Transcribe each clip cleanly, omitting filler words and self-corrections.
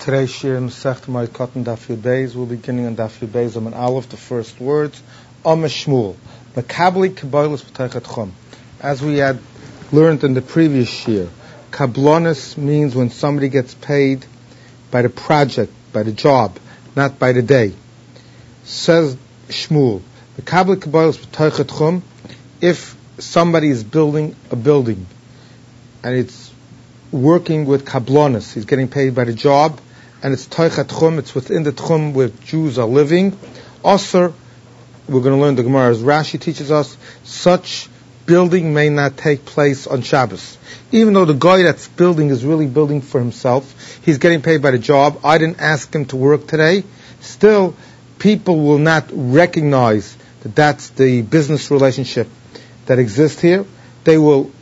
Today's shir Masechet Moed Katan Daf Yud Beis. We're beginning on Daf Yud Beis Amud Aleph, the first words. Shmuel. Makabli Kabbalas B'Teichas Chum. As we had learned in the previous shir, Kablonis means when somebody gets paid by the project, by the job, not by the day. Says Shmuel, Makabli Kabbalas B'Teichas Chum. If somebody is building a building and it's working with kablonis, he's getting paid by the job, and it's toichat tchum, it's within the tchum where Jews are living. Also, we're going to learn the Gemara, as Rashi teaches us, such building may not take place on Shabbos. Even though the guy that's building is really building for himself, he's getting paid by the job, I didn't ask him to work today, still, people will not recognize that that's the business relationship that exists here. They will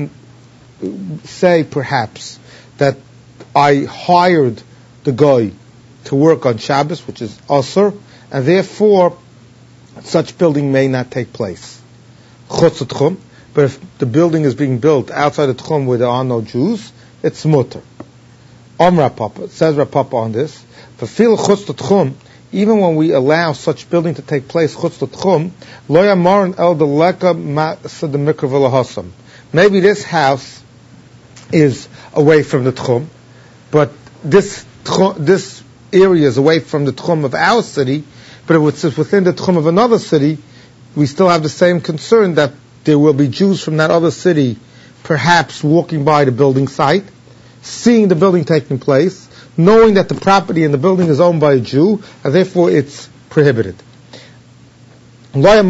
say perhaps that I hired the guy to work on Shabbos, which is Asr, and therefore such building may not take place. Chutz Tchum, but if the building is being built outside the Tchum where there are no Jews, it's mutter. Rav Papa, says Rav Papa on this, for fil Chutz Tchum, even when we allow such building to take place, Chutz Tchum, lo yamaron el deleka ma'aseh mikra v'lahasam. Maybe this house is away from the Tchum, but this area is away from the Tchum of our city, but if it's within the Tchum of another city, we still have the same concern that there will be Jews from that other city perhaps walking by the building site, seeing the building taking place, knowing that the property and the building is owned by a Jew, and therefore it's prohibited. Then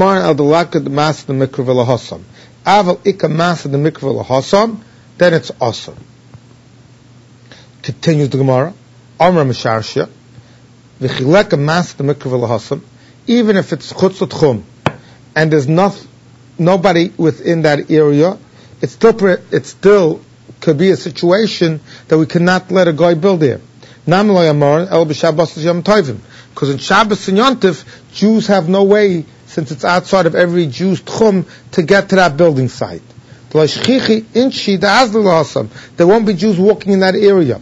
it's awesome. Continues the Gemara. Amar Misharshia. Even if it's chutz tchum and there's nobody within that area, it still could be a situation that we cannot let a guy build there. Because in Shabbos and Yontif, Jews have no way, since it's outside of every Jew's tchum, to get to that building site. There won't be Jews walking in that area.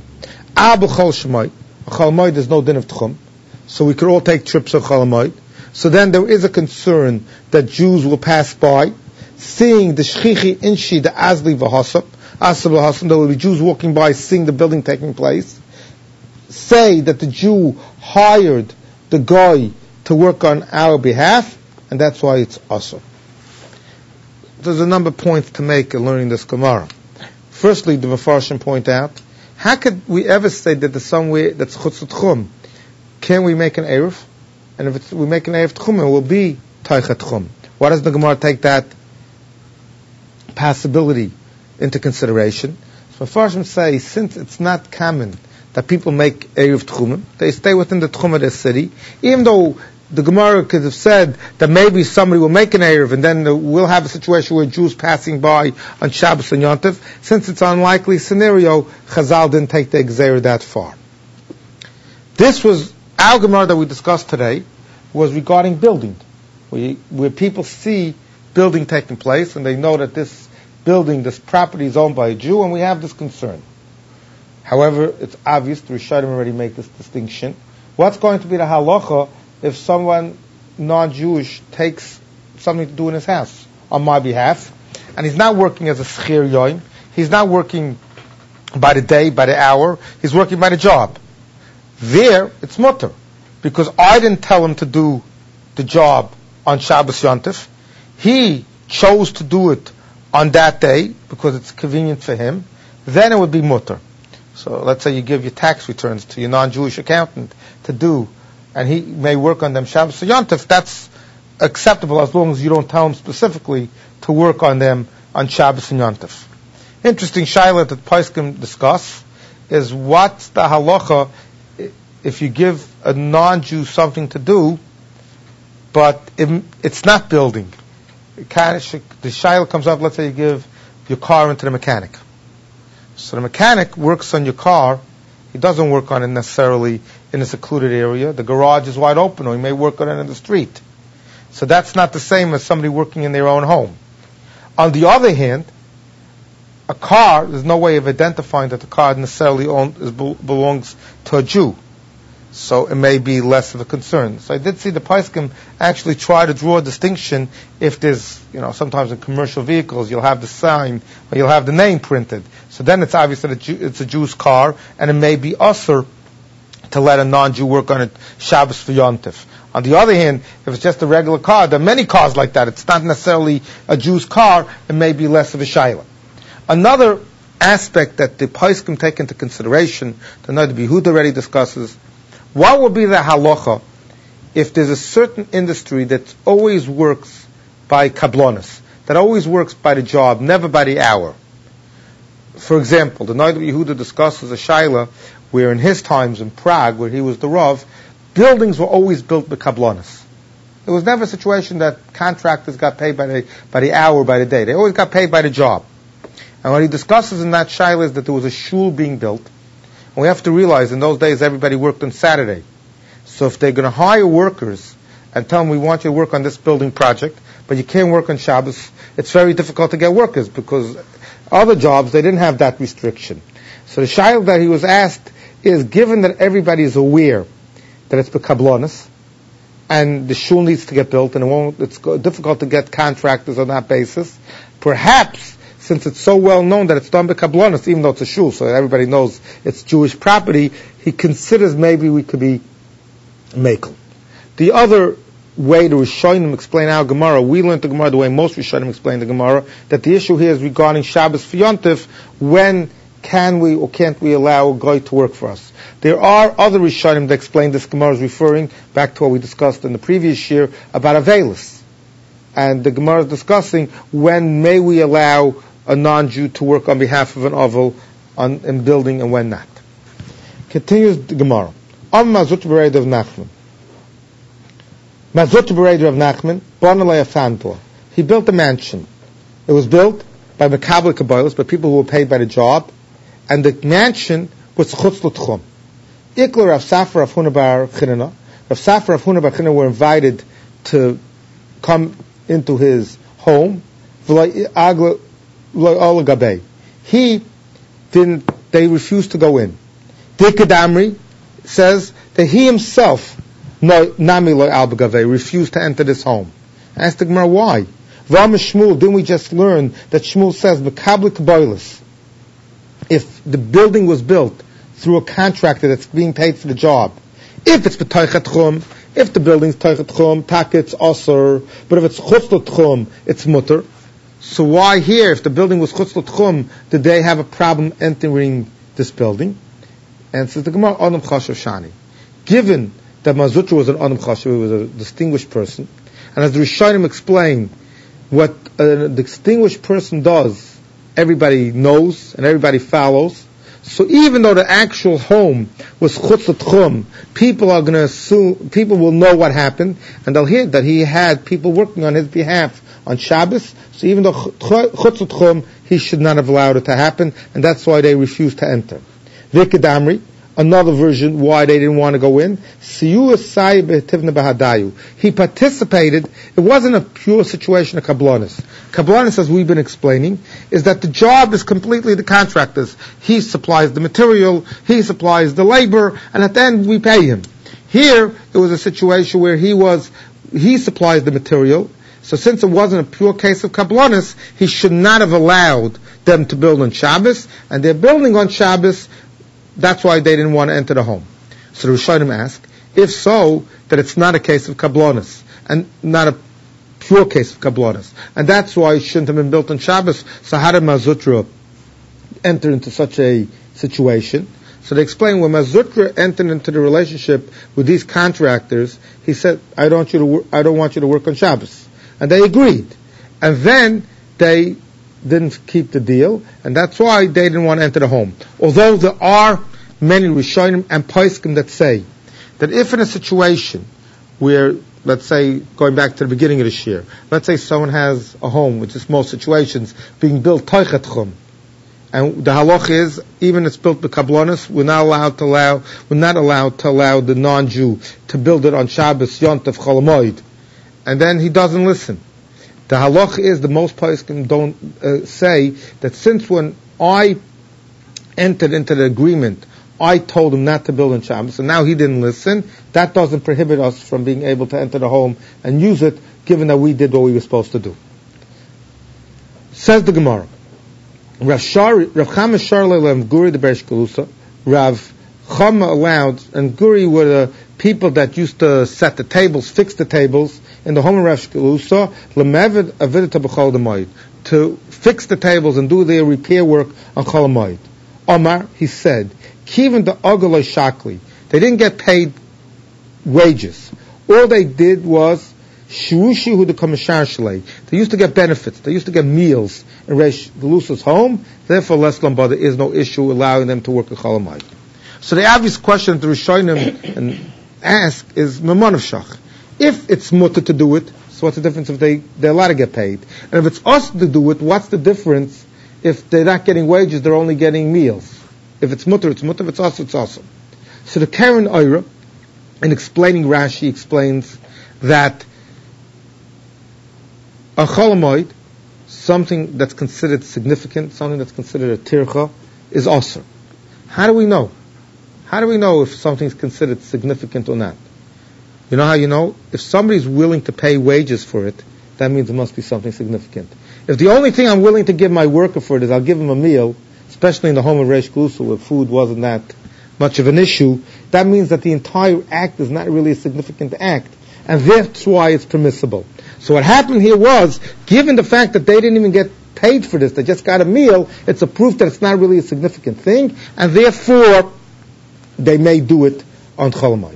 There's no din of tchum, so we could all take trips of Chol Hamoed. So then there is a concern that Jews will pass by, seeing the shchichi inshi, the azli v'hasam, there will be Jews walking by, seeing the building taking place, say that the Jew hired the guy to work on our behalf, and that's why it's awesome. There's a number of points to make in learning this Gemara. Firstly, the Mefarshim point out, how could we ever say that there's somewhere that's chutz tchum? Can we make an eruv? And if we make an eruv tchum, it will be toichat tchum. Why does the Gemara take that possibility into consideration? So Mefarshim say, since it's not common that people make eruv tchumim, they stay within the tchum of their city, even though the Gemara could have said that maybe somebody will make an eruv and then we'll have a situation where Jews passing by on Shabbos and Yontif. Since it's an unlikely scenario, Chazal didn't take the Gzeira that far. This was, our Gemara that we discussed today, was regarding building, where people see building taking place and they know that this building, this property is owned by a Jew, and we have this concern. However, it's obvious, the Rishonim already make this distinction. What's going to be the halacha if someone non-Jewish takes something to do in his house on my behalf, and he's not working as a schir yoim, he's not working by the day, by the hour, he's working by the job. There, it's mutter, because I didn't tell him to do the job on Shabbos Yontif. He chose to do it on that day, because it's convenient for him. Then it would be mutter. So let's say you give your tax returns to your non-Jewish accountant to do, and he may work on them Shabbos or Yontif, that's acceptable as long as you don't tell him specifically to work on them on Shabbos and Yontif. Interesting shaila that Poskim discuss is what's the halacha if you give a non-Jew something to do, but it's not building. The shaila comes up, let's say you give your car into the mechanic. So the mechanic works on your car, he doesn't work on it necessarily in a secluded area. The garage is wide open, or he may work on it in the street. So that's not the same as somebody working in their own home. On the other hand, a car, there's no way of identifying that the car necessarily belongs to a Jew. So it may be less of a concern. So I did see the Paiskim actually try to draw a distinction if there's, sometimes in commercial vehicles you'll have the sign or you'll have the name printed. So then it's obvious that it's a Jew's car, and it may be usher to let a non-Jew work on it Shabbos for Yontif. On the other hand, if it's just a regular car, there are many cars like that. It's not necessarily a Jew's car. It may be less of a shayla. Another aspect that the Paiskim take into consideration, the Noda B'Yehuda already discusses, what would be the halacha if there's a certain industry that always works by kablonis, that always works by the job, never by the hour? For example, the Noda B'Yehuda discusses a shayla where in his times in Prague, where he was the Rav, buildings were always built by kablonis. There was never a situation that contractors got paid by the hour, by the day. They always got paid by the job. And what he discusses in that shayla is that there was a shul being built. And we have to realize in those days everybody worked on Saturday. So if they're going to hire workers and tell them we want you to work on this building project, but you can't work on Shabbos, it's very difficult to get workers because other jobs, they didn't have that restriction. So the shayla that he was asked is, given that everybody is aware that it's bekablonis, and the shul needs to get built, and it's difficult to get contractors on that basis, perhaps, since it's so well known that it's done bekablonis, even though it's a shul, so that everybody knows it's Jewish property, he considers maybe we could be makel. The other way the Rishonim explain our Gemara, we learned the Gemara the way most Rishonim explain the Gemara, that the issue here is regarding Shabbos for Yontif, when can we or can't we allow a guy to work for us? There are other Rishonim that explain this Gemara is referring back to what we discussed in the previous year about Avelis. And the Gemara is discussing when may we allow a non-Jew to work on behalf of an Oval in building and when not. Continues the Gemara. Mazut Bereid of Nachman. Mazut Bereid of Nachman, Bonalei Afantor. He built a mansion. It was built by Makabel Kabbalas, by people who were paid by the job, and the mansion was Chutz L'Tchum. Ikla Rav Safra Rav Huna Bar Chinana. Rav Safra Rav Huna Bar Chinana were invited to come into his home. They refused to go in. Dikadamri says that he himself refused to enter this home. I asked the Gemara why. Shmuel, didn't we just learn that Shmuel says Makabel Kabbalas, if the building was built through a contractor that's being paid for the job, if it's b'toichet chum, if the building's toichet chum, tak it's osur, but if it's chutz l'tchum, it's mutter. So why here, if the building was chutz l'tchum, did they have a problem entering this building? And says the Gemara, Adam Chashav Shani. Given that Mazutra was an Adam Chashav, he was a distinguished person, and as the Rishonim explain, what a distinguished person does, everybody knows and everybody follows. So even though the actual home was chutz l'tchum, people are going to assume, people will know what happened, and they'll hear that he had people working on his behalf on Shabbos. So even though chutz l'tchum, he should not have allowed it to happen, and that's why they refused to enter. Vikadamri, another version why they didn't want to go in. He participated. It wasn't a pure situation of kablonis. Kablonis, as we've been explaining, is that the job is completely the contractor's. He supplies the material, he supplies the labor, and at the end we pay him. Here, it was a situation where he supplies the material. So since it wasn't a pure case of kablonis, he should not have allowed them to build on Shabbos, and they're building on Shabbos. That's why they didn't want to enter the home. So the Rishonim ask, if so, that it's not a case of kablonis, and not a pure case of kablonis, and that's why it shouldn't have been built on Shabbos. So how did Mazutra enter into such a situation? So they explain when Mazutra entered into the relationship with these contractors, he said, I don't want you to work on Shabbos, and they agreed, and then they didn't keep the deal, and that's why they didn't want to enter the home. Although there are many Rishonim and Paiskim that say that if in a situation where, let's say, going back to the beginning of this year, let's say someone has a home, which is most situations, being built toichet chum, and the halach is, even if it's built b'kablonis, we're not allowed to allow the non-Jew to build it on Shabbos, Yontif, Chol Hamoed, and then he doesn't listen. The halach is the most poskim don't say that since when I entered into the agreement, I told him not to build on Shabbos, and now he didn't listen, that doesn't prohibit us from being able to enter the home and use it, given that we did what we were supposed to do. Says the Gemara, Rav Chama Sharle Lem Guri the Beresh Galusa, Rav Chama allowed, and Guri were the people that used to set the tables, fix the tables, in the home of Rav Galusa, Lemevid Avidata B'chol Demoid, to fix the tables and do their repair work on Chol Hamoed. Omar, he said, Kivin the Ogoloi Shakli, they didn't get paid wages. All they did was Shurushihu the Kamashar Shalei. They used to get benefits. They used to get meals in Reish Galusa's home. Therefore, less lamba, there is no issue allowing them to work at Chol Hamoed. So the obvious question that the Rishonim ask is Maman of Shach. If it's mutter to do it, so what's the difference if they're allowed to get paid? And if it's us to do it, what's the difference if they're not getting wages, they're only getting meals? If it's mutter, it's mutter. If it's us, it's awesome. So the Karen Oira, in explaining Rashi, explains that on Chol Hamoed, something that's considered significant, something that's considered a tircha, is asur. How do we know? How do we know if something's considered significant or not? You know how you know? If somebody's willing to pay wages for it, that means it must be something significant. If the only thing I'm willing to give my worker for it is I'll give him a meal, especially in the home of Reish Galusa where food wasn't that much of an issue, that means that the entire act is not really a significant act, and that's why it's permissible. So what happened here was, given the fact that they didn't even get paid for this, they just got a meal, it's a proof that it's not really a significant thing, and therefore they may do it on Chol Hamoed.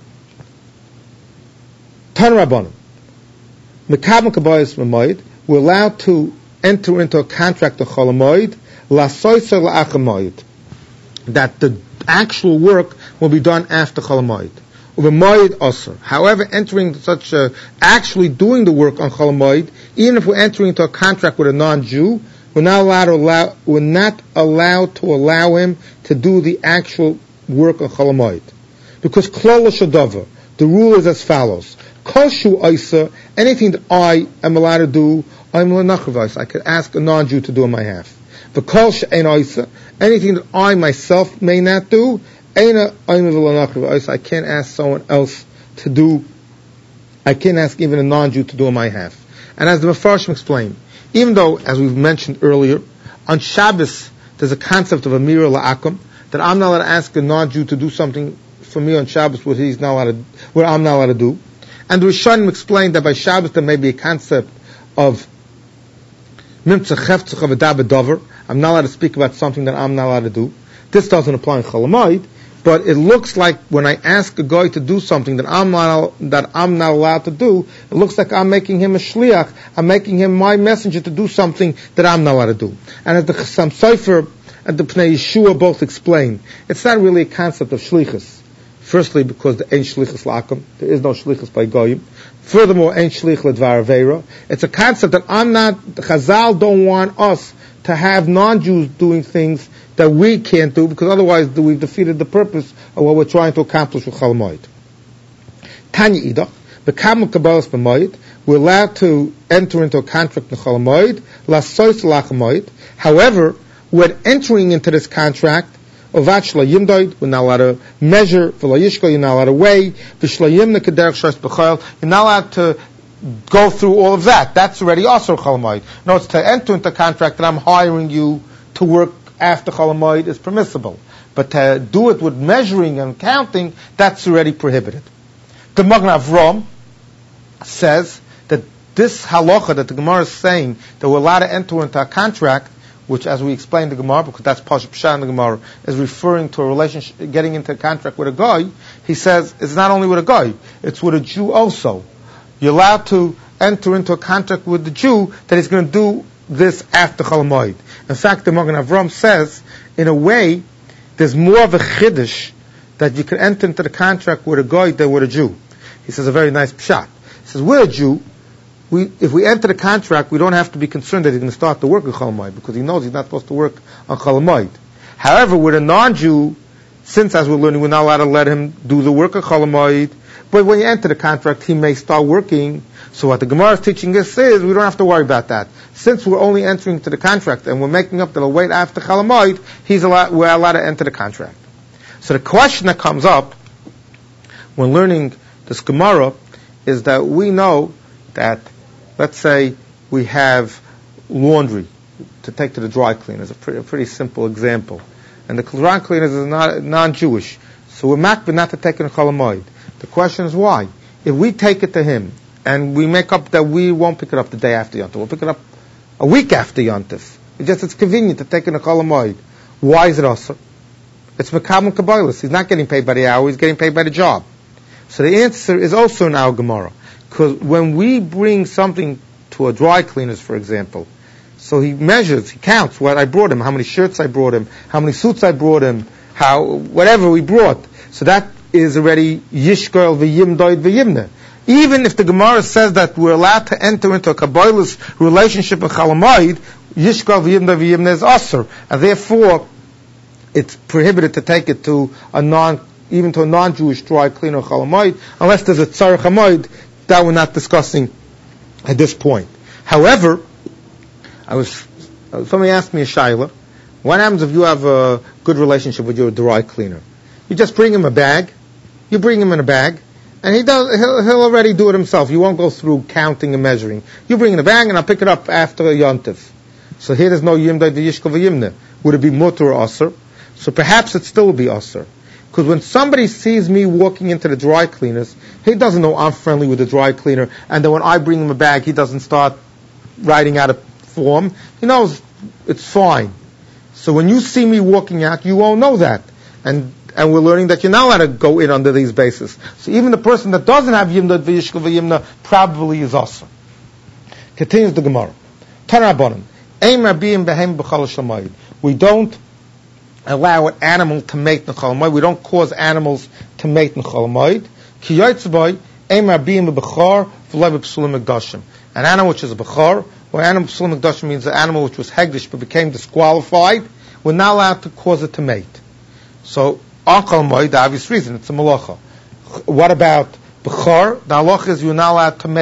Tan Rabbanim, Mekabel Kabayis Mamoed, we're allowed to enter into a contract of Chol Hamoed, Lasoyser La'ach Hamoed, that the actual work will be done after Chol Hamoed. U'B'moed Osir. However, entering such actually doing the work on Chol Hamoed, even if we're entering into a contract with a non-Jew, we're not allowed to allow him to do the actual work on Chol Hamoed. Because Klal Shadava, the rule is as follows. Kol Shu Oisa, anything that I am allowed to do, I'm l'nachravais. I could ask a non-Jew to do on my behalf. The Kol She'en Oisa, anything that I myself may not do, I can't ask someone else to do, I can't ask even a non-Jew to do on my behalf. And as the Mefarshim explained, even though, as we've mentioned earlier, on Shabbos, there's a concept of a Amira La'akum, that I'm not allowed to ask a non-Jew to do something for me on Shabbos what I'm not allowed to do. And the Rishonim explained that by Shabbos there may be a concept of Mimtzah Cheftzach of a Daber. I'm not allowed to speak about something that I'm not allowed to do. This doesn't apply in Chol Hamoed, but it looks like when I ask a guy to do something that I'm not allowed to do, it looks like I'm making him a shliach. I'm making him my messenger to do something that I'm not allowed to do. And as the Chassam Sofer and the Pnei Yeshua both explain, it's not really a concept of shlichus. Firstly, because there ain't shlichus la'akum, there is no shlichus by goyim. Furthermore, ain't shlich l'dvar aveira. It's a concept that Chazal don't want us to have non-Jews doing things that we can't do, because otherwise we've defeated the purpose of what we're trying to accomplish with Chol Hamoed. Tanya Idach, B'kamel Kabbalas B'moed, we're allowed to enter into a contract in Chol Hamoed, Lasois La'ach Hamoed. However, when entering into this contract, Ovat Shlo Yimdoid, we're not allowed to measure, V'lo Yishko, you're not allowed to weigh, V'shlo Yimna K'derech Shos B'chol, you're not allowed to go through all of that. That's already also Chol Hamoed. No, it's to enter into a contract that I'm hiring you to work after Chol Hamoed is permissible. But to do it with measuring and counting, that's already prohibited. The Magen Avram says that this halacha that the Gemara is saying that we're allowed to enter into a contract, which, as we explained the Gemara, because that's Pashup Pshat in the Gemara, is referring to a relationship, getting into a contract with a guy. He says it's not only with a guy, it's with a Jew also. You're allowed to enter into a contract with the Jew that he's going to do this after Chol Hamoed. In fact, the Magen Avram says, in a way, there's more of a chiddush that you can enter into the contract with a guy than with a Jew. He says a very nice pshat. He says, with a Jew, if we enter the contract, we don't have to be concerned that he's going to start the work of Chol Hamoed, because he knows he's not supposed to work on Chol Hamoed. However, with a non-Jew, since, as we're learning, we're not allowed to let him do the work of Chol Hamoed, but when you enter the contract, he may start working. So what the Gemara is teaching us is we don't have to worry about that. Since we're only entering to the contract and we're making up that he'll wait after Chol Hamoed, we're allowed to enter the contract. So the question that comes up when learning this Gemara is that we know that, let's say, we have laundry to take to the dry cleaners, a pretty simple example. And the dry cleaners is not non-Jewish. So we're makbid not to take it in Chol Hamoed. The question is why? If we take it to him and we make up that we won't pick it up the day after Yontif, we'll pick it up a week after Yontif. It's convenient to take it in Chol Hamoed. Why is it also? It's Mekabel Kabbalas. He's not getting paid by the hour, he's getting paid by the job. So the answer is also in our Gemara. Because when we bring something to a dry cleaners, for example, so he measures, he counts what I brought him, how many shirts I brought him, how many suits I brought him, whatever we brought. So that is already Yishkoel v'yimdoid v'yimne. Even if the Gemara says that we're allowed to enter into a Kabbalist relationship in Chol Hamoed, Yishkoel v'yimdoid v'yimne is Asur. And therefore, it's prohibited to take it to even to a non-Jewish dry cleaner Chol Hamoed, unless there's a Tzarech Hamoed that we're not discussing at this point. However, somebody asked me a shayla. What happens if you have a good relationship with your dry cleaner? You just bring him a bag. You bring him in a bag, and he'll already do it himself. You won't go through counting and measuring. You bring in a bag, and I'll pick it up after Yontif. So here there's no yimdai v'yishkol v'yimne. Would it be mutter or aser? So perhaps it still would be aser. Because when somebody sees me walking into the dry cleaners, he doesn't know I'm friendly with the dry cleaner, and then when I bring him a bag, he doesn't start writing out a form. He knows it's fine. So when you see me walking out, you won't know that. And we're learning that you're not allowed to go in under these bases. So even the person that doesn't have Yimdad v'yishkol v'yimna probably is awesome. Continues the Gemara. Tanabonim. Ein rabim behem b'chol shamayid. We don't allow an animal to mate in Chol Hamoed. We don't cause animals to mate in Chol Hamoed. Ki yotzboy ein rabim b'bechor v'loi b'psulim mikdashim. An animal which is a bechor, or animal psulim mikdashim means an animal which was hegdish but became disqualified, we're not allowed to cause it to mate. So, on Chol Hamoed, the obvious reason, it's a malacha. What about bechor? The halacha is we're not allowed to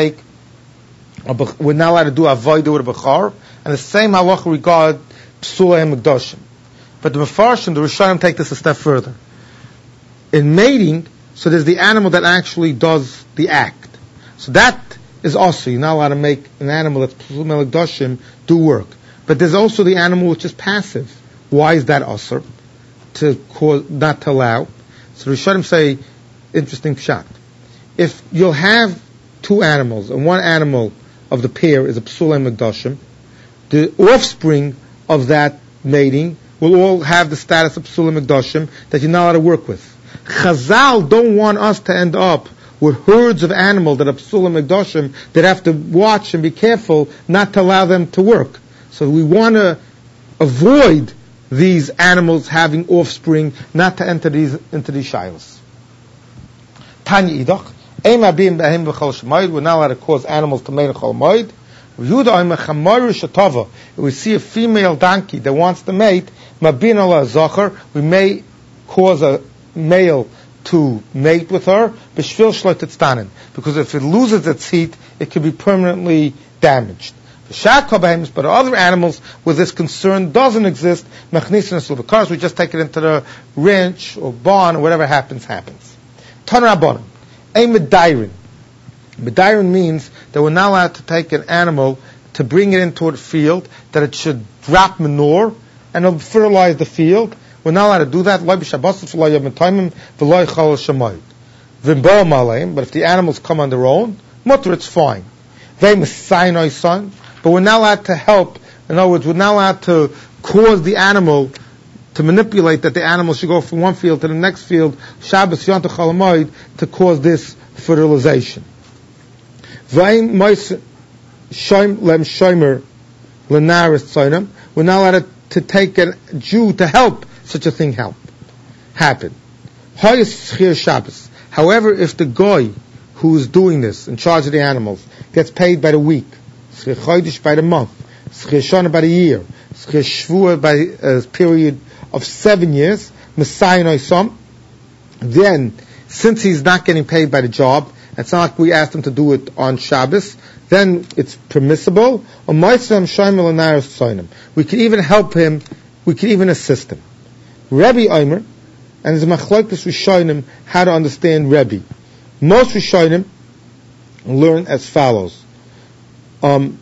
we're not allowed to do avodah with a bechor, and the same halacha regard psulei mikdashim. But the Mefarshim, the Rishonim, take this a step further. In mating, so there's the animal that actually does the act. So that is also, you're not allowed to make an animal that's P'sulei Mikdashim do work. But there's also the animal which is passive. Why is that also? Not to allow. So the Rishonim say, interesting pshat. If you'll have two animals, and one animal of the pair is a P'sulei Mikdashim, the offspring of that mating will all have the status of P'sulei Mikdashim that you're not allowed to work with. Chazal don't want us to end up with herds of animals that are P'sulei Mikdashim that have to watch and be careful not to allow them to work. So we want to avoid these animals having offspring, not to enter into these shilas. Tanya idach, ein mabim behem b'chol shamayid. We're not allowed to cause animals to mate in Chol Hamoed. If we see a female donkey that wants to mate, we may cause a male to mate with her, because if it loses its heat, it could be permanently damaged. But other animals where this concern doesn't exist, we just take it into the ranch or barn, or whatever happens. Medairin means that we're not allowed to take an animal to bring it into a field, that it should drop manure and it'll fertilize the field. We're not allowed to do that. But if the animals come on their own, mutter, it's fine. But we're not allowed to help. In other words, we're not allowed to cause the animal to manipulate that the animal should go from one field to the next field, Shabbos, Yom Tov, Chol Hamoed, to cause this fertilization. We're not allowed to take a Jew to help such a thing happen. However, if the guy who is doing this, in charge of the animals, gets paid by the week, by the month, by the year, by a period of 7 years, then since he's not getting paid by the job, it's not like we asked him to do it on Shabbos, then it's permissible. We could even help him, we could even assist him. Rebbe Omer, and there's a machlokes Rishonim how to understand Rebbe. Most Rishonim learn as follows. Rebbe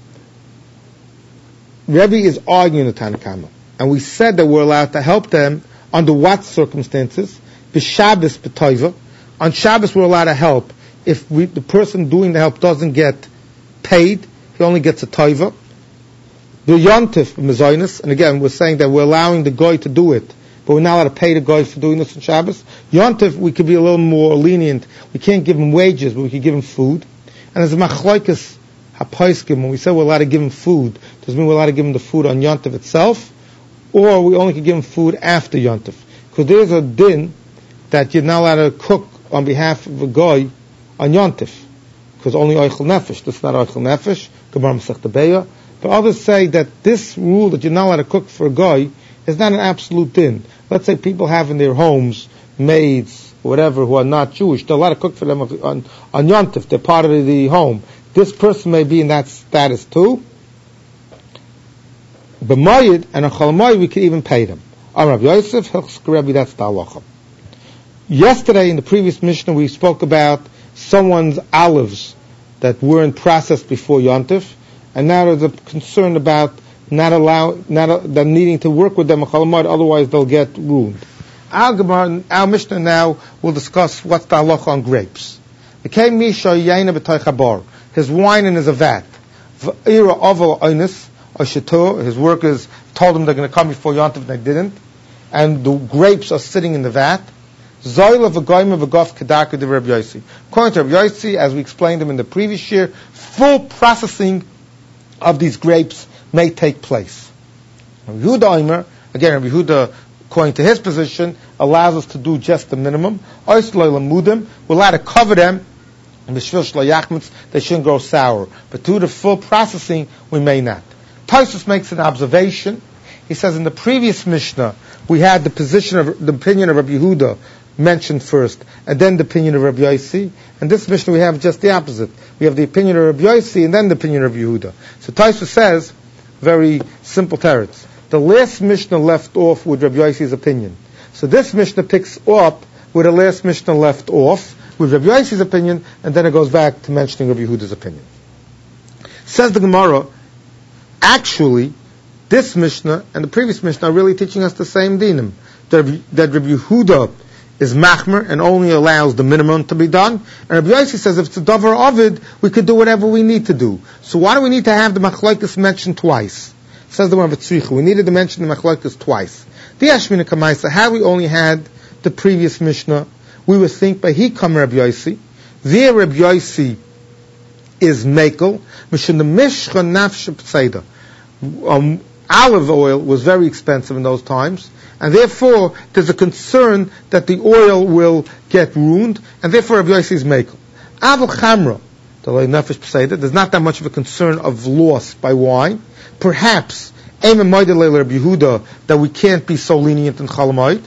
is arguing the Tanna Kama, and we said that we're allowed to help them under what circumstances? B'Shabbos b'Toiva. On Shabbos we're allowed to help if the person doing the help doesn't get paid, he only gets a Toiva. B'Yontif b'Mezoinus, and again we're saying that we're allowing the guy to do it, but we're not allowed to pay the guy for doing this on Shabbos. Yontif, we could be a little more lenient. We can't give him wages, but we could give him food. And as a machlokes hapoiskim, when we say we're allowed to give him food, does it mean we're allowed to give him the food on Yontif itself, or we only could give him food after Yontif? Because there's a din that you're not allowed to cook on behalf of a guy on Yontif, because only Oichel Nefesh. This is not Oichel Nefesh, Gemara Masechta Beya. But others say that this rule that you're not allowed to cook for a guy is not an absolute din. Let's say people have in their homes maids, whatever, who are not Jewish. They're allowed to cook for them on Yontif. They're part of the home. This person may be in that status too. B'mayid and on Chol we can even pay them. Rabbi Yosef, Hilchos that's the halacha. Yesterday in the previous Mishnah we spoke about someone's olives that weren't processed before Yontif, and now there's a concern about them needing to work with them, otherwise they'll get ruined. Our Mishnah now will discuss what's the halacha on grapes. His wine in is a vat. His workers told him they're going to come before Yontif and they didn't, and the grapes are sitting in the vat. According to Rabbi Yossi, as we explained them in the previous year, full processing of these grapes may take place. Rabbi Yehuda Omer, again, Rabbi Yehuda, according to his position, allows us to do just the minimum. We're allowed to cover them. They shouldn't grow sour. But to do the full processing, we may not. Tosfos makes an observation. He says in the previous Mishnah, we had the opinion of Rabbi Yehuda mentioned first, and then the opinion of Rabbi Yossi. And this Mishnah we have just the opposite. We have the opinion of Rabbi Yossi and then the opinion of Yehuda. So Tosfos says, very simple teretz. The last Mishnah left off with Rabbi Yossi's opinion. So this Mishnah picks up where the last Mishnah left off with Rabbi Yossi's opinion, and then it goes back to mentioning Rabbi Yehuda's opinion. Says the Gemara, actually, this Mishnah and the previous Mishnah are really teaching us the same dinim. That Rabbi Yehuda is machmer and only allows the minimum to be done. And Rabbi Yossi says if it's a davar ovid, we could do whatever we need to do. So why do we need to have the machlokes mentioned twice? Says the Rav Tzricha, we needed to mention the machlokes twice. The Ashmina Kamaisa, how we only had the previous Mishnah, we would think by he come Rabbi Yossi. There Rabbi Yossi is mekel, mishin the mishcha nafsh pseida. Olive oil was very expensive in those times, and therefore there's a concern that the oil will get ruined, and therefore Rabbi Yossi is mekel. Aval chamra, there's not that much of a concern of loss by wine. Perhaps Rabbi Yehuda that we can't be so lenient in Chalamayit.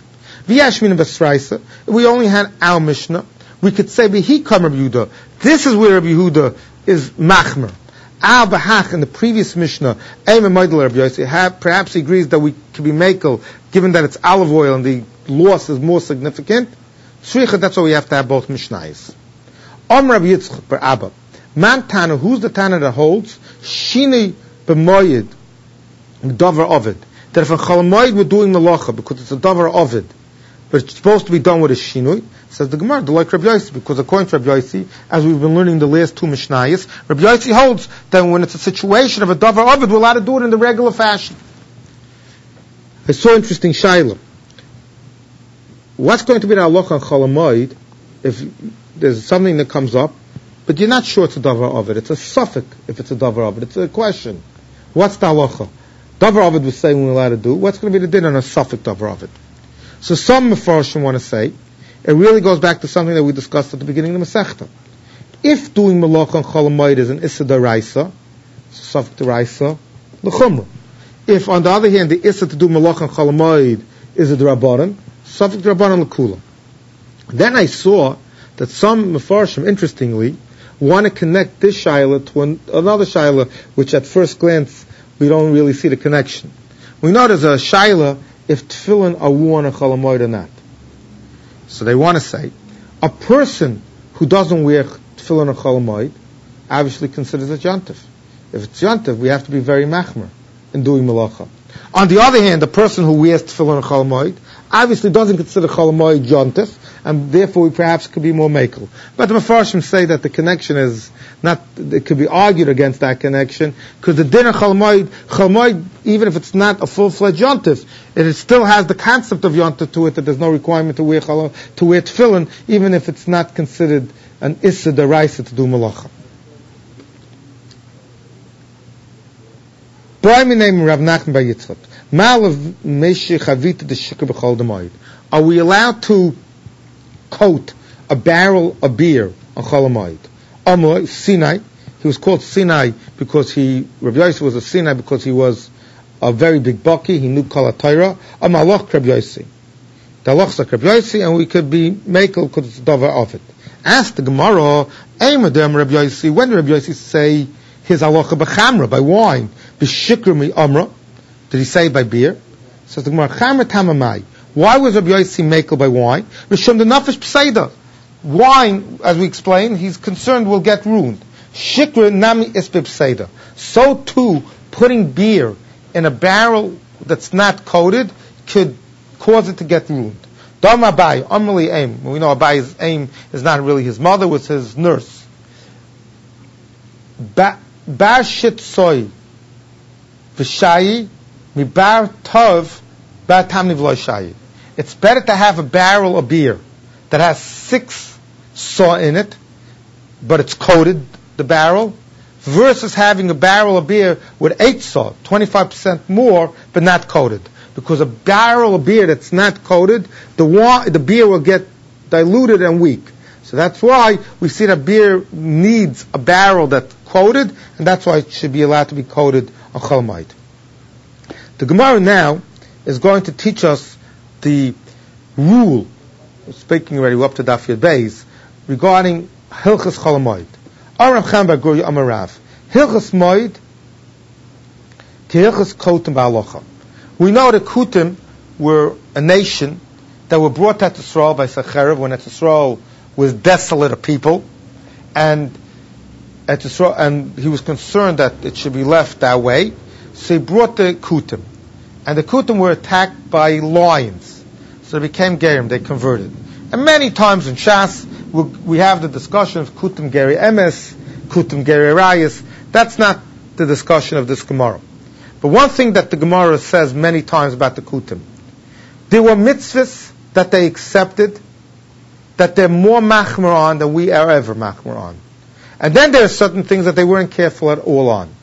We only had our Mishnah. We could say B'hikam Rabbi Yehuda. This is where Rabbi Yehuda is machmer. Al Bahach in the previous Mishnah, perhaps he agrees that we can be mekel, given that it's olive oil and the loss is more significant. That's why we have to have both Mishnayos. Rabbi Yitzchak bar Abba. Man Tana, who's the Tana that holds? Shini b'moyed, davar ovid. That if a Chalamayid we're doing malacha because it's a davar ovid, but it's supposed to be done with a shinui, says the Gemara, like Rabbi Yossi, because according to Rabbi Yossi, as we've been learning the last two Mishnayos, Rabbi Yossi holds that when it's a situation of a davar ovid, we're allowed to do it in the regular fashion. It's so interesting, Shaila. What's going to be the halacha on Chalamayid if there's something that comes up, but you're not sure it's a davar ovid? It's a suffix if it's a davar ovid. It's a question. What's the halacha? Davar ovid was saying we're allowed to do. What's going to be the din on a suffix davar ovid? So some Mefarshim want to say, it really goes back to something that we discussed at the beginning of the Masechta. If doing malacha on Chalamayid is an Issa D'Oraisa, suffix D'Oraisa, l'chumra. If on the other hand the Issa to do malacha on Chalamayid is a D'Rabbanan, suffix D'Rabbanan l'kula. Then I saw that some Mefarshim, interestingly, want to connect this Shaila to another Shaila, which at first glance we don't really see the connection. We know there's a Shaila if tefillin are worn on Chol Hamoed or not. So they want to say, a person who doesn't wear tefillin on Chol Hamoed obviously considers it Yontif. If it's Yontif, we have to be very machmer in doing malacha. On the other hand, the person who wears tefillin on Chol Hamoed obviously doesn't consider Chol Hamoed Yontif, and therefore we perhaps could be more makel. But the Mefarshim say that the connection is not, it could be argued against that connection, because the din of Chol Hamoed, even if it's not a full-fledged Yontif, it still has the concept of Yontif to it, that there's no requirement to wear tefillin, even if it's not considered an Issa D'Oraisa to do malacha. Are we allowed to coat a barrel of beer on Chol Hamoed? Sinai, he was called Sinai because Rabbi Yossi was a Sinai because he was a very big baki, he knew Kol HaTorah. Malach Rabbi Yossi. The halachs like Rabbi Yossi, and we could be makel because it's davar of it. Ask the Gemara, Eimadem Rabbi Yossi, when did Rabbi Yossi say his halacha b'chamra, by wine? B'shikr mi amra. Did he say by beer? Says the Gemara, Chamra tamamai. Why was Rabbi Yossi makel by wine? Rishon the nafesh pseida. Wine, as we explained, he's concerned will get ruined. Shikr nami isbe pseida. So too, putting beer in a barrel that's not coated could cause it to get ruined. Dam Abai, Amrli Aim. We know Abai's aim is not really his mother, it was his nurse. Bar shit soy v'shayi mi bar tov bar tamni v'lo shayi. It's better to have a barrel of beer that has 6 saw in it, but it's coated, the barrel, versus having a barrel of beer with 8 saw, 25% more, but not coated. Because a barrel of beer that's not coated, the beer will get diluted and weak. So that's why we see that beer needs a barrel that's coated, and that's why it should be allowed to be coated on Chol Hamoed. The Gemara now is going to teach us the rule, speaking already up to Daf Yud Beis, regarding Hilchas Chol Hamoed. Arav Chaim bar Gurya Amar Rav, Hilchas Moed ki Hilchas Kotim ba'alocha. We know that Kutim were a nation that were brought to Yisrael by Sacherev when Yisrael was desolate of people, and he was concerned that it should be left that way, so he brought the Kutim. And the Kutim were attacked by lions, so they became Gerim, they converted. And many times in Shas, we have the discussion of Kutim Geri Emes, Kutim Geri Rayas. That's not the discussion of this Gemara. But one thing that the Gemara says many times about the Kutim, there were mitzvahs that they accepted, that they're more machmer on than we are ever machmer on. And then there are certain things that they weren't careful at all on.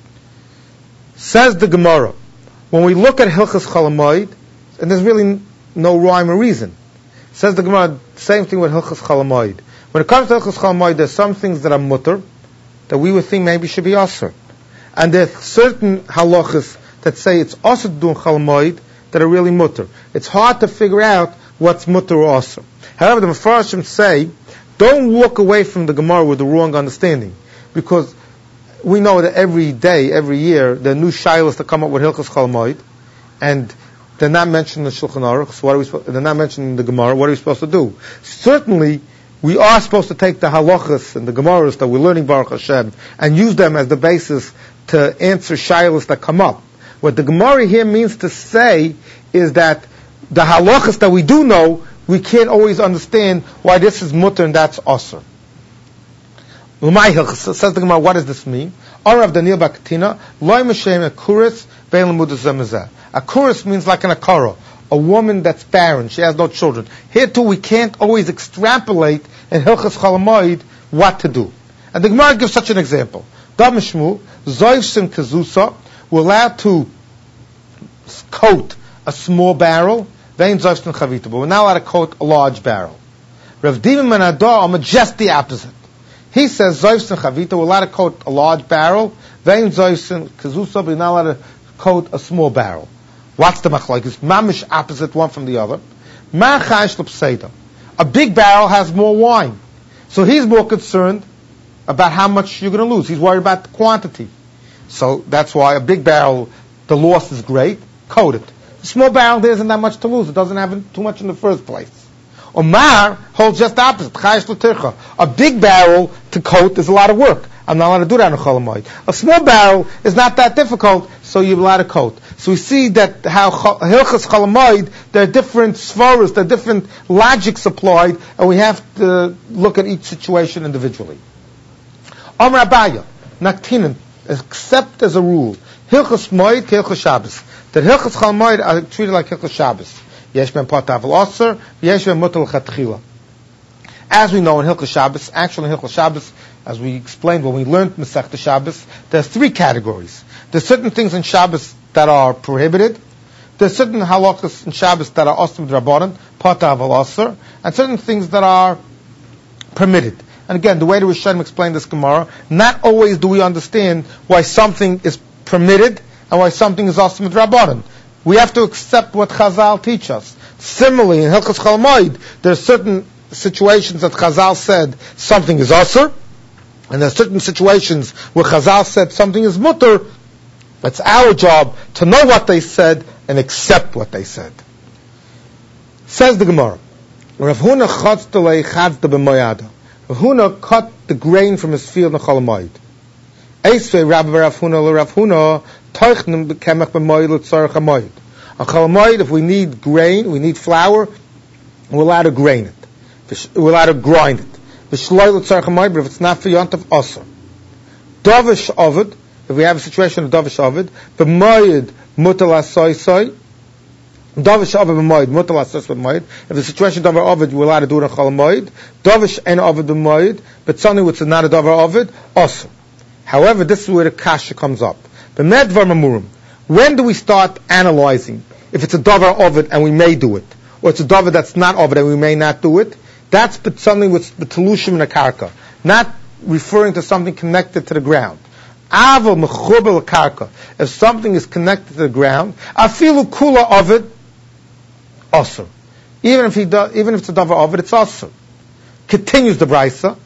Says the Gemara, when we look at Hilchas Chol Hamoed, and there's really no rhyme or reason. Says the Gemara, same thing with Hilchas Chol Hamoed. When it comes to Hilchas Chol Hamoed, there's some things that are mutter, that we would think maybe should be asur. And there are certain halachas that say it's asur to do Chol Hamoed that are really mutter. It's hard to figure out what's mutter or asur. However, the Mefarshim say, don't walk away from the Gemara with the wrong understanding, because we know that every day, every year, there are new shilas that come up with Hilchas Chol Hamoed, and they're not mentioned in the Shulchan Aruch. So they're not mentioned in the Gemara. What are we supposed to do? Certainly, we are supposed to take the halachas and the Gemaras that we're learning Baruch Hashem and use them as the basis to answer shilas that come up. What the Gemara here means to say is that the halachas that we do know, we can't always understand why this is mutter and that's asur. Says the Gemara, what does this mean? Arav Daniel Bakatina, loy m'shem akuris ve'en l'mudas zemezeh. Akuris means like an akara, a woman that's barren, she has no children. Here too, we can't always extrapolate in Hilchas Chol Hamoed what to do. And the Gemara gives such an example. Dam Shmu, Zoyfsim Kazusa, we're allowed to coat a small barrel, ve'en Zoyfsim Chavita, but we're not allowed to coat a large barrel. Rav Dimim and Adar are just the opposite. He says, Zoyfsim Chavita, we're allowed to coat a large barrel, ve'en Zoyfsim Kazusa, but we're not allowed to coat a small barrel. What's the machlok? It's mamish opposite one from the other. A big barrel has more wine. So he's more concerned about how much you're going to lose. He's worried about the quantity. So that's why a big barrel, the loss is great, coat it. A small barrel, there isn't that much to lose. It doesn't have too much in the first place. Omar holds just the opposite. A big barrel to coat is a lot of work. I'm not allowed to do that in a Chol Hamoed. A small barrel is not that difficult, so you're allowed to coat. So we see that how Hilchas Chol Hamoed, there are different svaras, there are different logics applied, and we have to look at each situation individually. Amar Abaya, Naktinen, except as a rule, Hilchas Moed, Hilchas Shabbos. That Hilchas Chol Hamoed are treated like Hilchas Shabbos. Yesh ben Potav al-Osir, Yesh ben Mutal Chatchila. As we know in Hilchas Shabbos, actually in Hilchas Shabbos, as we explained when we learned Masechta Shabbos, there's three categories. There's certain things in Shabbos that are prohibited. There's certain halachas in Shabbos that are ostim d'rabbanan, Potav al-Osir, and certain things that are permitted. And again, the way the Rishonim explained this Gemara, not always do we understand why something is permitted and why something is ostim d'rabbanan. We have to accept what Chazal teach us. Similarly, in Hilchas Chol Hamoed, there are certain situations that Chazal said something is asur, and there are certain situations where Chazal said something is mutter. It's our job to know what they said and accept what they said. Says the Gemara, Rav Huna Rav Huna cut the grain from his field in Chol Hamoed. Eisvei Rabbi Rav Huna Toichnim b'kemach b'moed l'tzarech hamoed. On Chol Hamoed, if we need grain, we need flour, we're allowed to grain it. We're allowed to grind it. V'shloi l'tzarech hamoed, but if it's not for yontav, osur. Dovish ovid, if we have a situation of dovish ovid, b'moed mutal asoy. Dovish ovid b'moed mutal asoy b'moed. If the situation of dovish ovid, we're allowed to do it on Chol Hamoed. Dovish en ovid b'moed, but something which is not a dovish ovid, osur. However, this is where the kasha comes up. When do we start analyzing if it's a davar ovid and we may do it, or it's a davar that's not ovid and we may not do it? That's something with the telushim in a karka, not referring to something connected to the ground. Aval mechubel karka. If something is connected to the ground, afilu kula ovid, osur. Even if it's a davar ovid, it's osur. Continues the brisa.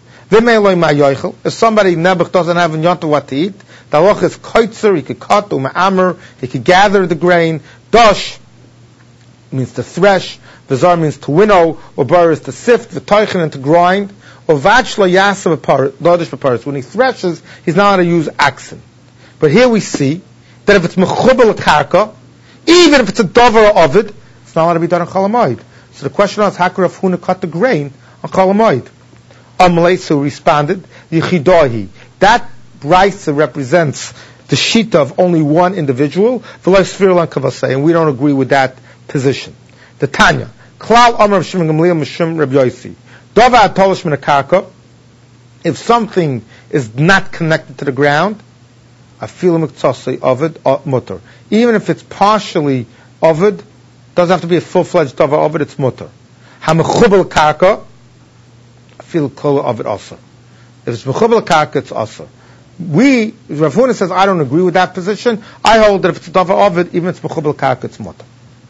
If somebody nebuch doesn't have yonta what to eat, the halacha is koitzer, he could cut, u'ma'amr, he could gather the grain. Dosh means to thresh, v'zar means to winnow, or bar is to sift, v'toichen and to grind, or vachla yasa b'paris. When he threshes, he's not allowed to use oxen. But here we see that if it's mechubel karka, even if it's a dover of it, it's not allowed to be done on Chol Hamoed. So the question is, how could Rav Huna cut the grain on Chol Hamoed? Amalei responded, Yechidahi. That brisa represents the shita of only one individual, and we don't agree with that position. The Tanya, Klal Amar Shimon Gamliel Mishum Reb Yosi. Dava Atolish Min Akarka. If something is not connected to the ground, Afilu Miktsasei Ovid Mutter. Even if it's partially Ovid, doesn't have to be a full-fledged Dava Ovid, it's Mutter. Hamechubel Karka. Feel kola of it also. If it's mechubel karka, it's also. Rav Huna says, I don't agree with that position. I hold that if it's a davar of it, even if it's mechubel karka, it's mutter.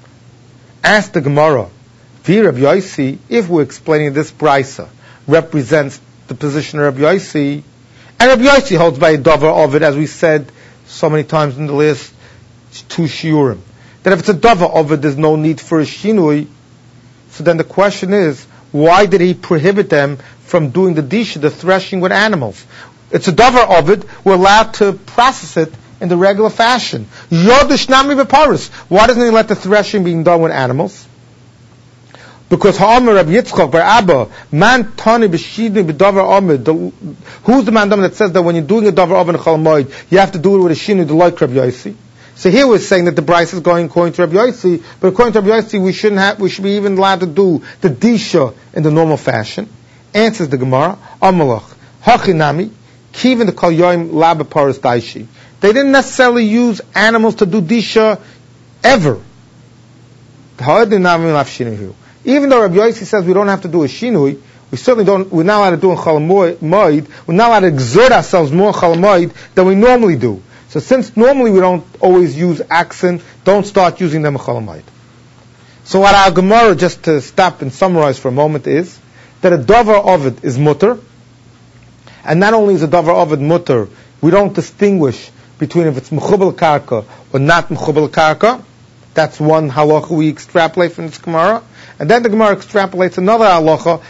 Ask the Gemara, Rav Yosi, if we're explaining this brisa represents the position of Rav Yosi, and Rav Yosi holds by a davar of it, as we said so many times in the last two shiurim, that if it's a davar of it, there's no need for a shinui. So then the question is, why did he prohibit them from doing the disha, the threshing with animals? It's a davar of it. We're allowed to process it in the regular fashion. Yodish nami b'paris. Why doesn't he let the threshing being done with animals? Because Ha'amar Rabbi Yitzchak bar Abba, man tani b'shidni b'davar amid. Who's the man that says that when you're doing a davar of in a Chol Hamoed, you have to do it with a shinu, the like Rabbi Yosi? So here we're saying that the brisa is going according to Rabbi Yosi, but according to Rabbi Yosi, we should be even allowed to do the disha in the normal fashion. Answers the Gemara, Amalach, Hachinami, Kivin the Kol Yoim Laba Paris Daishi. They didn't necessarily use animals to do disha ever. Even though Rabbi Yosi says we don't have to do a shinui, we're not allowed to do in Chol Hamoed, we're not allowed to exert ourselves more in Chol Hamoed than we normally do. So since normally we don't always use oxen, don't start using them in Chol Hamoed. So what our Gemara, just to stop and summarize for a moment, is that a davar of it is mutter, And not only is a davar ovid mutter, we don't distinguish between if it's mechubal karka or not mechubal karka. That's one halacha we extrapolate from this Gemara. And then the Gemara extrapolates another halacha,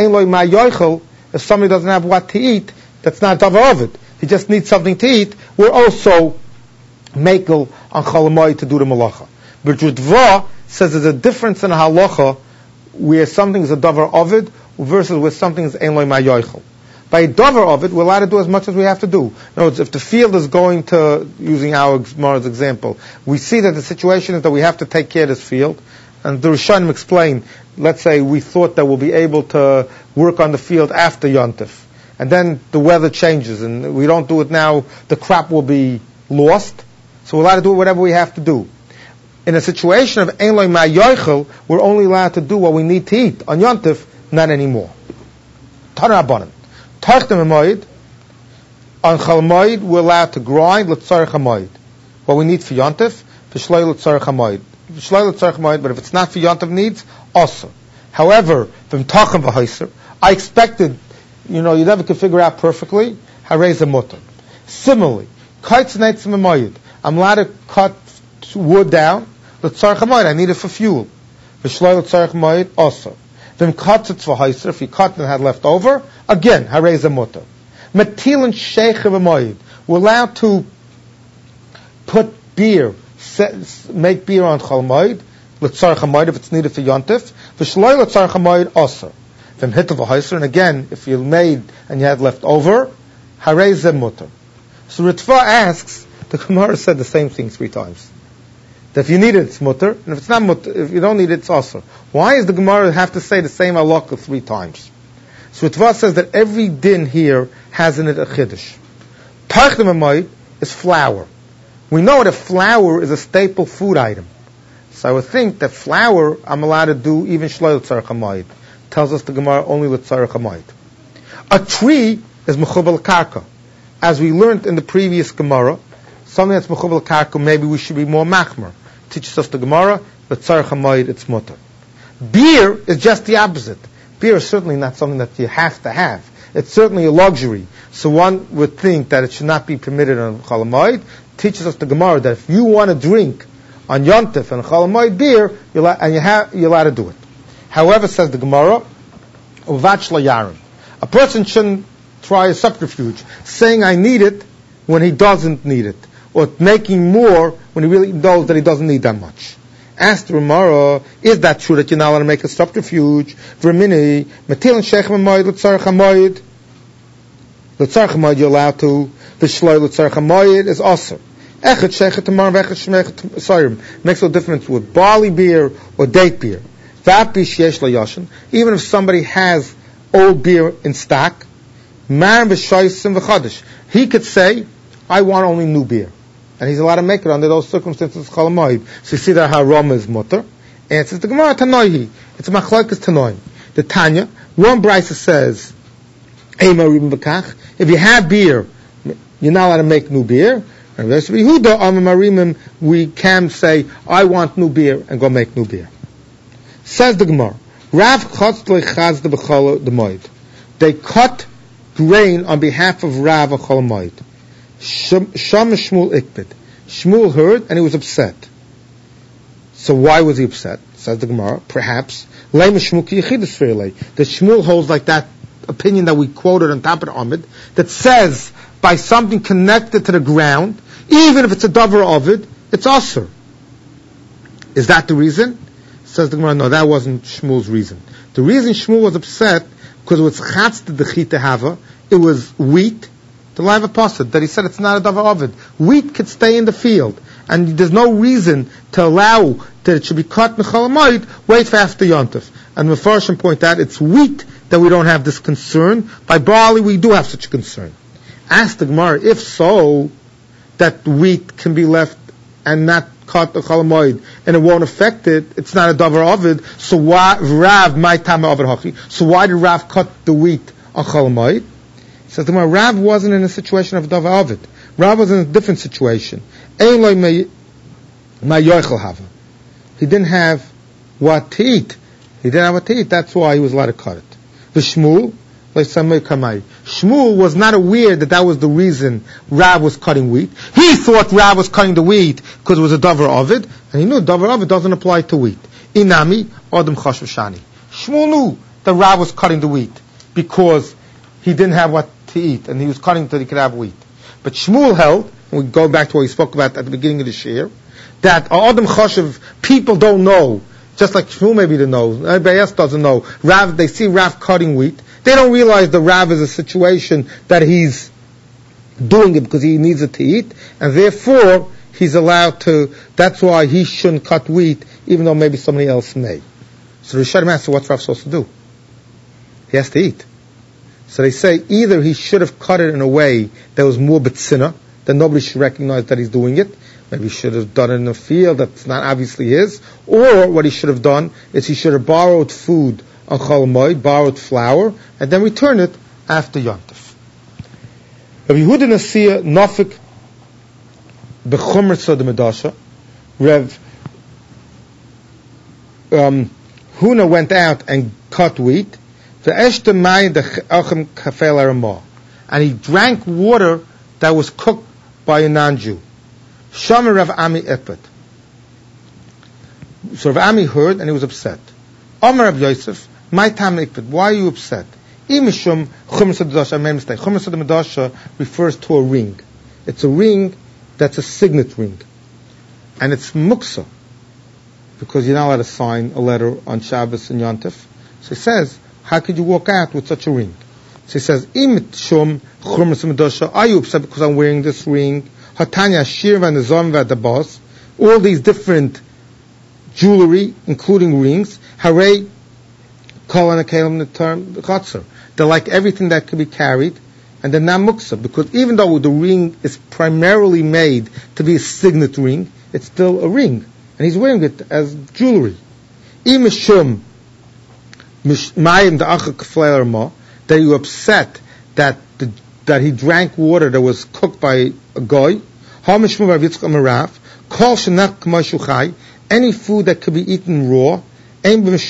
if somebody doesn't have what to eat, that's not davar ovid. He just needs something to eat. We're also makel on chalamoy to do the malacha. But Ritva says there's a difference in a halacha where something is a davar ovid versus where something is ein loy ma'yochel. By a davar ovid, we're allowed to do as much as we have to do. In other words, if the field is going to, using our Gemara's example, we see that the situation is that we have to take care of this field, and the Rishonim explain, let's say we thought that we'll be able to work on the field after Yontif, and then the weather changes, and we don't do it now, the crop will be lost, so we're allowed to do whatever we have to do. In a situation of ein loy ma'yochel, we're only allowed to do what we need to eat. On Yontif, not anymore. Tanabanan. Tarchtem hamoed, on Chol Moed, we're allowed to grind l'tzarech hamoed. What we need for Yontif, v'shloi l'tzarech hamoed. V'shloi l'tzarech hamoed, but if it's not for Yontif needs, also. However, v'mtachem v'haiser, I expected, you never could figure out perfectly, harei ze mutter. Similarly, kaitz neitzim hamoed, I'm allowed to cut wood down, l'tzarech hamoed, I need it for fuel. V'shloi l'tzarech hamoed, also. If you cut and had left over, again, harei ze mutter. Metilin sheikh v'moed. We're allowed to put beer, make beer on chol moed, l'tzarech hamoed if it's needed for yontif. V'shloi l'tzarech hamoed also. V'm hitav v'haiser, and again, if you made and you had left over, harei ze mutter. So Ritva asks, the Gemara said the same thing 3 times. That if you need it, it's mutter, and if it's not mutter, if you don't need it, it's also. Why does the Gemara have to say the same halakha 3 times? So Ritva says that every din here has in it a chiddush. Tarchtem hamoed is flour. We know that flour is a staple food item. So I would think that flour I'm allowed to do even shloi l'tzarech hamoed. Tells us the Gemara only l'tzarech hamoed. A tree is mechubal karka. As we learned in the previous Gemara, something that's mechubal karka, maybe we should be more machmer. Teaches us the Gemara, l'tzarech hamoed, it's mutter. Beer is just the opposite. Beer is certainly not something that you have to have. It's certainly a luxury. So one would think that it should not be permitted on Chol Hamoed. Teaches us the Gemara that if you want to drink on Yontif and Chol Hamoed beer, you're allowed to do it. However, says the Gemara, Uvat shlo yarim. A person shouldn't try a subterfuge, saying I need it when he doesn't need it, or making more when he really knows that he doesn't need that much. Asked the Gemara, is that true that you're not allowed to make a subterfuge? Vermini, metil sheikh hamoed l'tzarech hamoed. L'tzarech hamoed you're allowed to. V'shloi l'tzarech hamoed is also. Echad sheikh tamar v'echad shmeich sorim. Makes no difference with barley beer or date beer. V'api sheyesh l'yoshin. Even if somebody has old beer in stock, mar v'shoysim v'chadish. He could say, I want only new beer. And he's allowed to make it under those circumstances. So you see that how Rama is mutter. And it says the Gemara Tanoihi. It's a machlokes Tanoim. The Tanya, one brisa says, if you have beer, you're not allowed to make new beer. And we can say, I want new beer, and go make new beer. Says the Gemara, they cut grain on behalf of Rav Chol Moed. Sham Shmuel Ikbid. Shmuel heard and he was upset. So why was he upset? Says the Gemara, perhaps that Shmuel holds like that opinion that we quoted on top of the Amid, that says by something connected to the ground, even if it's a davar ovid, it's asur. Is that the reason? Says the Gemara, no, that wasn't Shmuel's reason. The reason Shmuel was upset because it was chatz the dechita hava, it was wheat. The live apostle that he said it's not a davar ovid. Wheat could stay in the field, and there's no reason to allow that it should be cut mechol hamoed. Wait for after yontif. And Mefarshim point out it's wheat that we don't have this concern. By barley we do have such a concern. Ask the Gemara, if so, that wheat can be left and not cut mechol hamoed, and it won't affect it. It's not a davar ovid. So why Rav my tama ovid hachi? So why did Rav cut the wheat on chol hamoed? Says the Gemara, Rav wasn't in a situation of davar ovid. Rav was in a different situation. He didn't have what to eat. That's why he was allowed to cut it. The Shmuel Shmuel was not aware that was the reason Rav was cutting wheat. He thought Rav was cutting the wheat because it was a davar ovid, and he knew davar ovid doesn't apply to wheat. Inami, Adam Chashav Shani. Shmuel knew that Rav was cutting the wheat because he didn't have what to eat, and he was cutting so he could have wheat. But Shmuel held, and we go back to what we spoke about at the beginning of the shir, that Adam Chashav, people don't know, just like Shmuel maybe didn't know, everybody else doesn't know. Rav, they see Rav cutting wheat. They don't realize the Rav is a situation that he's doing it because he needs it to eat, and therefore he's allowed to, that's why he shouldn't cut wheat, even though maybe somebody else may. So the Rishonim ask, what's Rav supposed to do? He has to eat. So they say either he should have cut it in a way that was more betzina, that nobody should recognize that he's doing it. Maybe he should have done it in a field that's not obviously his. Or what he should have done is he should have borrowed food on Chol Hamoed, borrowed flour, and then return it after Yontif. Rabbi Yehuda Nasiya Nafik B'Chomer Sod Medasha. Rev Huna went out and cut wheat. And he drank water that was cooked by a non-Jew. Shama Rav Ami Epet. So Rav Ami heard and he was upset. Amar Rav Yosef, my time Epet, why are you upset? Imishum Chumas Hadasha, I made a mistake. Chumas Hadasha refers to a ring. It's a ring that's a signet ring. And it's muksa. Because you're not allowed to sign a letter on Shabbos and Yontif. So he says, how could you walk out with such a ring? So he says, are you upset because I'm wearing this ring? Hatanya, Shirva, Nizam, the boss, all these different jewelry, including rings, Hare, Kol and Akalim, the term, the Chatzar. They're like everything that could be carried, and they're not muksa, because even though the ring is primarily made to be a signet ring, it's still a ring, and he's wearing it as jewelry. Imishum, that you upset that he drank water that was cooked by a goy. Any food that could be eaten raw, there's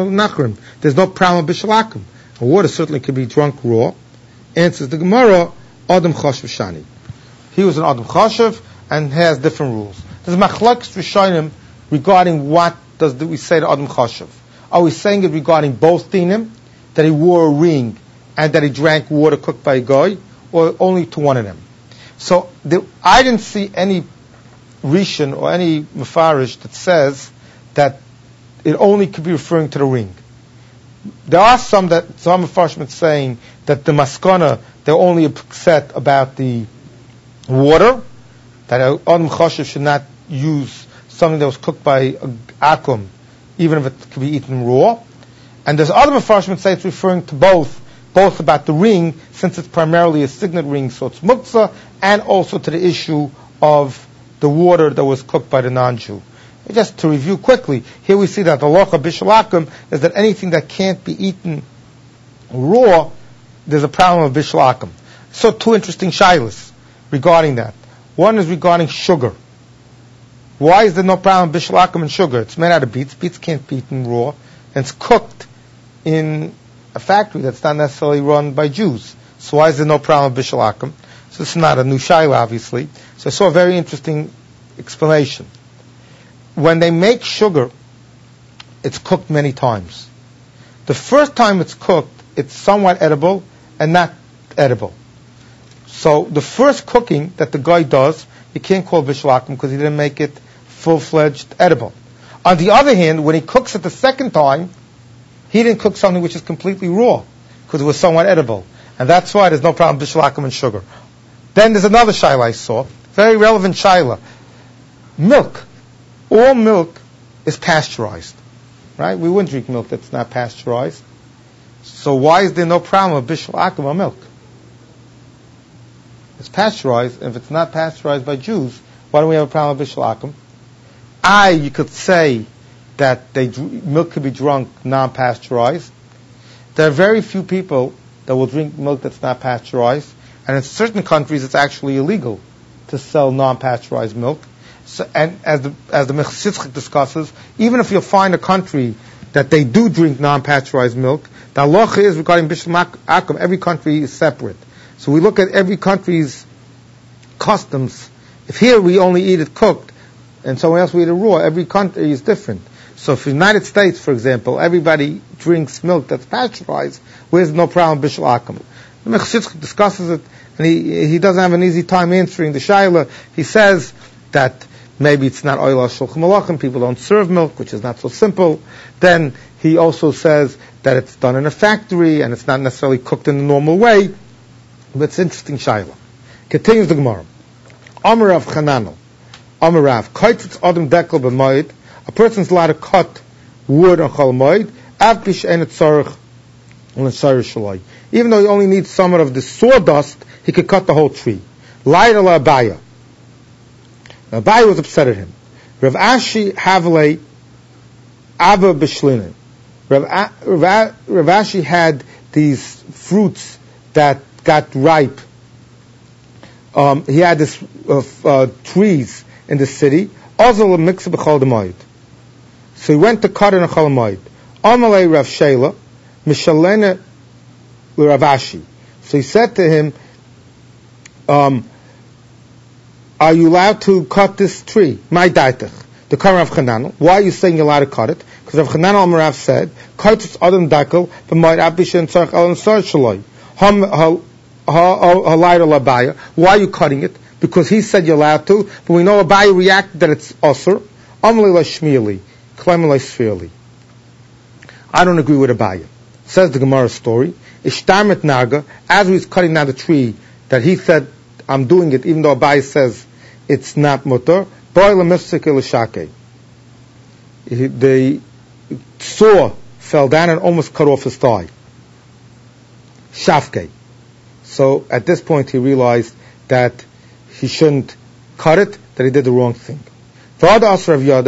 no problem with bishalakim. Water certainly could be drunk raw. Answers the Gemara, Adam Chashav Shani. He was an Adam Chashav and has different rules. There's machlokes rishonim regarding what we say to Adam Chashav. Are we saying it regarding both dinim, that he wore a ring and that he drank water cooked by a guy, or only to one of them? So I didn't see any rishon or any mefarish that says that it only could be referring to the ring. There are some mefarshim saying that the maskana, they're only upset about the water, that Adam Chashav should not use something that was cooked by akum, even if it could be eaten raw. And there's other mefarshim that say it's referring to both about the ring, since it's primarily a signet ring, so it's muktzah, and also to the issue of the water that was cooked by the non-Jew. Just to review quickly, here we see that the halacha bishalakim is that anything that can't be eaten raw, there's a problem of bishalakim. So two interesting shilas regarding that. One is regarding sugar. Why is there no problem with bishalakim and sugar? It's made out of beets. Beets can't be eaten raw, and it's cooked in a factory that's not necessarily run by Jews. So why is there no problem with bishalakim? So this is not a new shaila, obviously. So I saw a very interesting explanation. When they make sugar, it's cooked many times. The first time it's cooked, it's somewhat edible and not edible. So the first cooking that the guy does, you can't call bishalakim because he didn't make it full-fledged edible. On the other hand, when he cooks it the second time, he didn't cook something which is completely raw because it was somewhat edible. And that's why there's no problem with bishalakim and sugar. Then there's another shaila I saw, very relevant shaila. Milk. All milk is pasteurized, right? We wouldn't drink milk that's not pasteurized. So why is there no problem with bishalakim or milk? It's pasteurized, and if it's not pasteurized by Jews, why do we have a problem with bishalakim? You could say that milk could be drunk non-pasteurized. There are very few people that will drink milk that's not pasteurized, and in certain countries it's actually illegal to sell non-pasteurized milk. So, and as the Mechitz discusses, even if you'll find a country that they do drink non-pasteurized milk, The halacha is regarding Bishul Akum, every country is separate. So we look at every country's customs. If here we only eat it cooked, and somewhere else we eat it raw, every country is different. So if the United States, for example, everybody drinks milk that's pasteurized, where's no problem Bishul Akum? The Mechshitz discusses it, and he doesn't have an easy time answering the Shaila. He says that maybe it's not oil shulchan malachim, people don't serve milk, which is not so simple. Then he also says that it's done in a factory, and it's not necessarily cooked in the normal way. But it's interesting Shaila. Continues the Gemara. Amar Rav Chananel. Amar Rav. Kaitzitz Adam Dekel b'moed. A person's allowed to cut wood on Chol Moed. Av pish ein tzarich l'shayir shalai. Even though he only needs somewhat of the sawdust, he could cut the whole tree. Laida la Abaya. Abaya was upset at him. Rav Ashi Havlei Abba B'Shlinin. Rav Ashi had these fruits that got ripe. He had this trees in the city. Azal mixed b'chol demoid. So he went to cut in a chol demoid. Amalei Rav Sheila Mishalena Rav Ashi. So he said to him, are you allowed to cut this tree? My daitach. The Kar Rav Chananel. Why are you saying you're allowed to cut it? Because Rav Chananel Amarav said, Kaitzitz Adam Dakel b'moed abishen tzarich el nsar shaloi. Why are you cutting it? Because he said you're allowed to, but we know Abaye reacted that it's usur. I don't agree with Abaye. Says the Gemara story. Ishtarmet Naga, as he's cutting down the tree, that he said, I'm doing it, even though Abaye says it's not mutar. The saw fell down and almost cut off his thigh. Shafke. So at this point he realized that he shouldn't cut it, that he did the wrong thing. Now Rav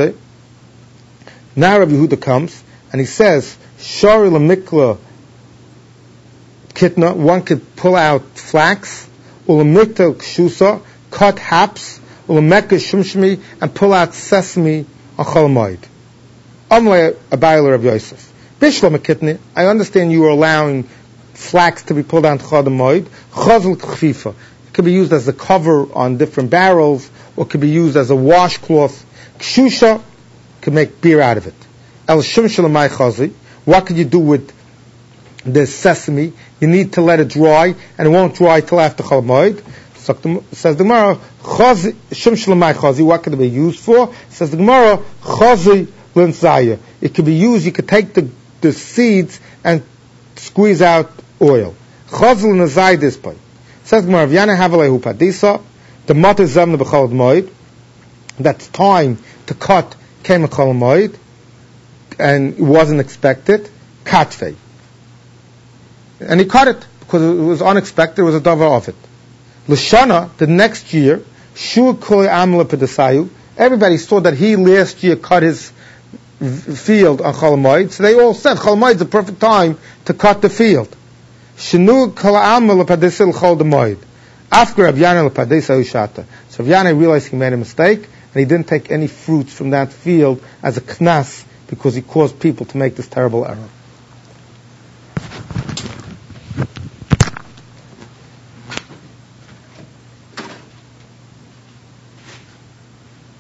Yehuda comes and he says, Shari lemikla kitna, one could pull out flax, ulamikta kshusa, cut haps, ulamekka shumshmi, and pull out sesame on cholamoid. Amle Abayla Rav Yosef. Bishlam kitni, I understand you are allowing flax to be pulled down to cholamoid. Chazal kfifa. It could be used as a cover on different barrels, or it could be used as a washcloth. Kshusha could make beer out of it. El shum shalamai chazi. What could you do with the sesame? You need to let it dry, and it won't dry till after Chol Moed. Says the Gemara, chazi shum shalamai chazi. What could it be used for? Says the Gemara, chazi linzaya. It could be used. You could take the seeds and squeeze out oil. Chazi linzaya this point. Says the Gemara, V'yana havalehu padisa. The matar zamna b'chol Moed. That's time to cut came a Chol Moed, and it wasn't expected. Katfei. And he cut it because it was unexpected. It was a davar of it. L'shana, the next year, Shua Kol Amla Pedasayu. Everybody saw that he last year cut his field on Chol Moed, so they all said Chol Moed is the perfect time to cut the field. Shenu Kol Amla Pedasil Chol Moed. After Rav Yana Lepadesayu Shata. So Rav Yana realized he made a mistake, and he didn't take any fruits from that field as a knas because he caused people to make this terrible error.